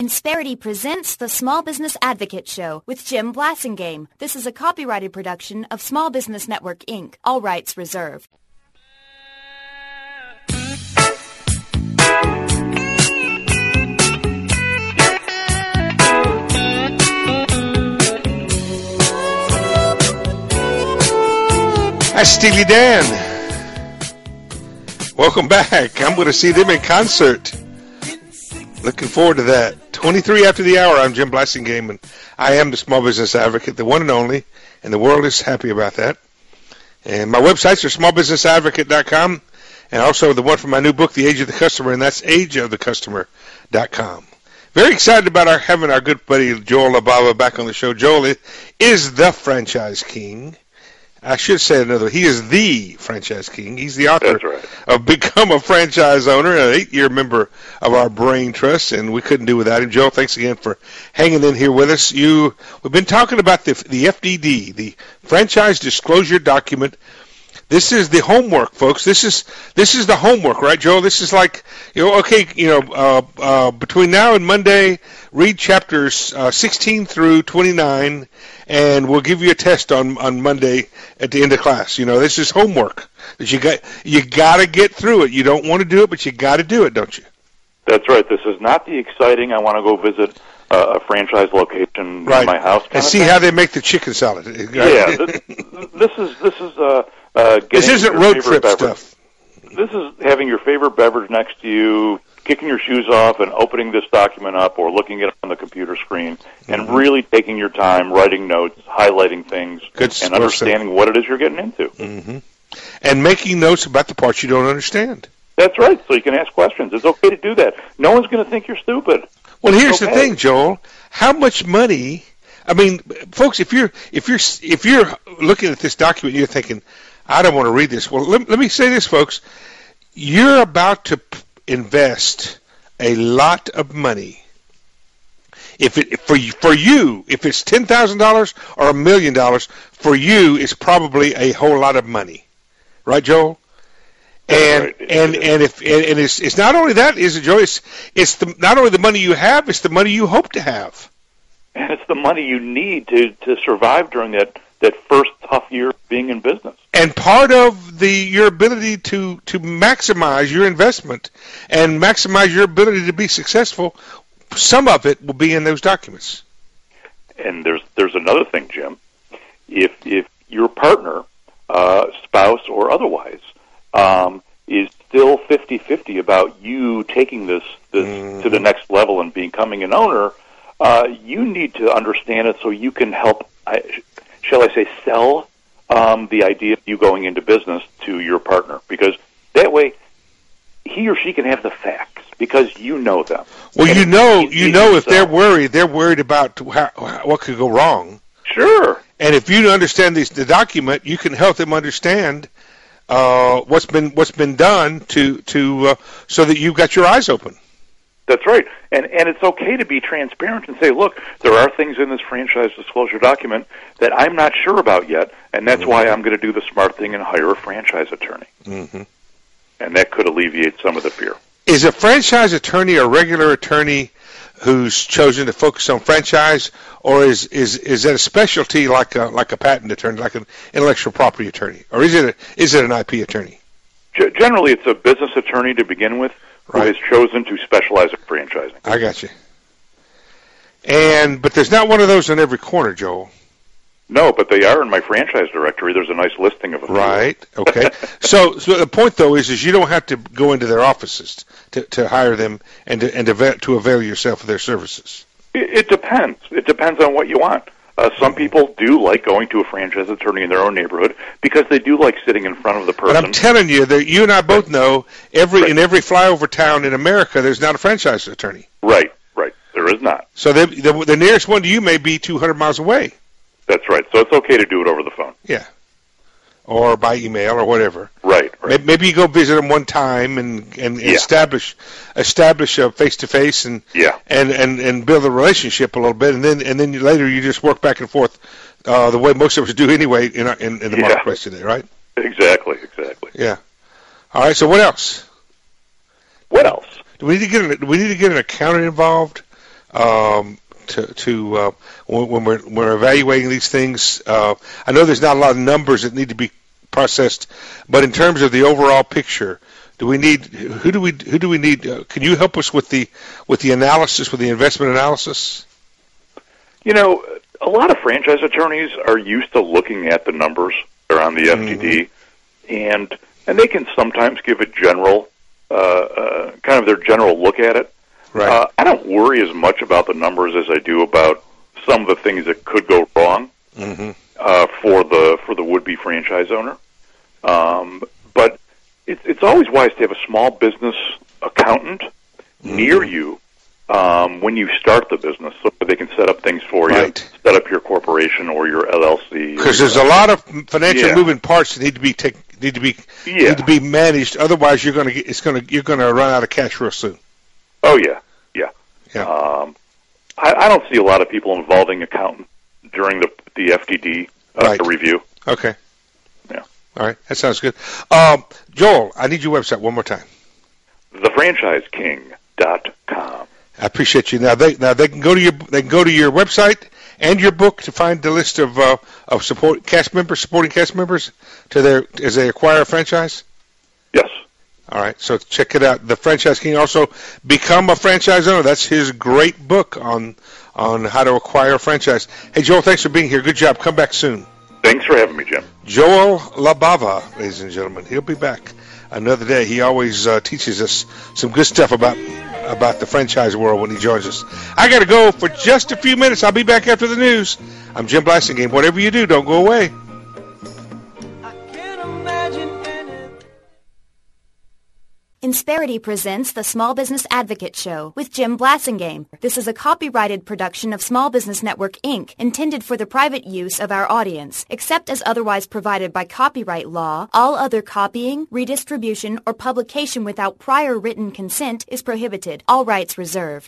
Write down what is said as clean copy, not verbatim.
Insperity presents the Small Business Advocate Show with Jim Blasingame. This is a copyrighted production of Small Business Network, Inc., all rights reserved. That's Steely Dan. Welcome back. I'm going to see them in concert. Looking forward to that. 23 after the hour, I'm Jim Blasingame, and I am the Small Business Advocate, the one and only, and the world is happy about that. And my websites are smallbusinessadvocate.com, and also the one from my new book, The Age of the Customer, and that's ageofthecustomer.com. Very excited about having our good buddy Joel LaBava back on the show. Joel is the franchise king. I should say another. He is the franchise king. He's the author of Become a Franchise Owner, an 8-year member of our Brain Trust, and we couldn't do without him. Joel, thanks again for hanging in here with us. We've been talking about the FDD, the Franchise Disclosure Document. This is the homework, folks. This is the homework, right, Joel? This is like, between now and Monday, read chapters 16 through 29, and we'll give you a test on Monday at the end of class. This is homework that you got to get through it. You don't want to do it, but you got to do it, don't you? That's right. This is not the exciting, I want to go visit a franchise location right. in my house and see how they make the chicken salad. Right? Yeah, this isn't road trip stuff. This is having your favorite beverage next to you, kicking your shoes off and opening this document up or looking at it on the computer screen and really taking your time, writing notes, highlighting things, and understanding what it is you're getting into. Mm-hmm. And making notes about the parts you don't understand. That's right, so you can ask questions. It's okay to do that. No one's going to think you're stupid. Well, here's the thing, Joel. How much money? I mean, folks, if you're looking at this document, you're thinking, I don't want to read this. Well, let me say this, folks. You're about to invest a lot of money. For you, if it's $10,000 or $1 million, for you, it's probably a whole lot of money, right, Joel? And it's not only that, is it, Joel? It's not only the money you have, it's the money you hope to have. And it's the money you need to survive during that first tough year of being in business. And part of your ability to maximize your investment and maximize your ability to be successful, some of it will be in those documents. And there's another thing, Jim. If your partner, spouse or otherwise, is still 50-50 about you taking this to the next level and becoming an owner, you need to understand it so you can help, shall I say, sell the idea of you going into business to your partner, because that way he or she can have the facts because you know them. Well, and if they're worried about what could go wrong. Sure. And if you understand the document, you can help them understand what's been done to so that you've got your eyes open. That's right. And it's okay to be transparent and say, look, there are things in this franchise disclosure document that I'm not sure about yet, and that's why I'm going to do the smart thing and hire a franchise attorney. Mm-hmm. And that could alleviate some of the fear. Is a franchise attorney a regular attorney who's chosen to focus on franchise, or is that a specialty like a patent attorney, like an intellectual property attorney, or is it an IP attorney? Generally, it's a business attorney to begin with who has chosen to specialize in franchising. I got you. But there's not one of those in every corner, Joel. No, but they are in my franchise directory. There's a nice listing of them. Right. Okay. So the point, though, is you don't have to go into their offices to hire them and to avail yourself of their services. It depends. It depends on what you want. Some people do like going to a franchise attorney in their own neighborhood because they do like sitting in front of the person. But I'm telling you, that you and I both know in every flyover town in America, there's not a franchise attorney. Right. There is not. So the nearest one to you may be 200 miles away. That's right. So it's okay to do it over the phone. Yeah. Or by email or whatever. Right. Maybe you go visit them one time and establish a face-to-face and build a relationship a little bit, and then later you just work back and forth the way most of us do anyway in the marketplace today, right? Exactly. Yeah. All right. So what else? What else? Do we need to get an accountant involved? when we're evaluating these things? I know there's not a lot of numbers that need to be processed, but in terms of the overall picture, who do we need? Can you help us with the analysis, with the investment analysis? You know, a lot of franchise attorneys are used to looking at the numbers that are on the FDD, and they can sometimes give a general, kind of their general look at it. Right. I don't worry as much about the numbers as I do about some of the things that could go wrong for the would-be franchise owner. But it's always wise to have a small business accountant near you when you start the business, so that they can set up things for you, set up your corporation or your LLC. Because there's a lot of financial moving parts that need to be managed. Otherwise, you're going to run out of cash real soon. Oh yeah. I don't see a lot of people involving accountants during the FDD review. Okay. Yeah. All right, that sounds good. Joel, I need your website one more time. TheFranchiseKing.com. I appreciate you. Now they can go to your website and your book to find the list of supporting cast members as they acquire a franchise. Yes. All right, so check it out. The Franchise King, also Become a Franchise Owner. That's his great book on how to acquire a franchise. Hey, Joel, thanks for being here. Good job. Come back soon. Thanks for having me, Jim. Joel LaBava, ladies and gentlemen. He'll be back another day. He always teaches us some good stuff about the franchise world when he joins us. I got to go for just a few minutes. I'll be back after the news. I'm Jim Blasingame. Whatever you do, don't go away. Insperity presents the Small Business Advocate Show with Jim Blasingame. This is a copyrighted production of Small Business Network, Inc., intended for the private use of our audience. Except as otherwise provided by copyright law, all other copying, redistribution, or publication without prior written consent is prohibited. All rights reserved.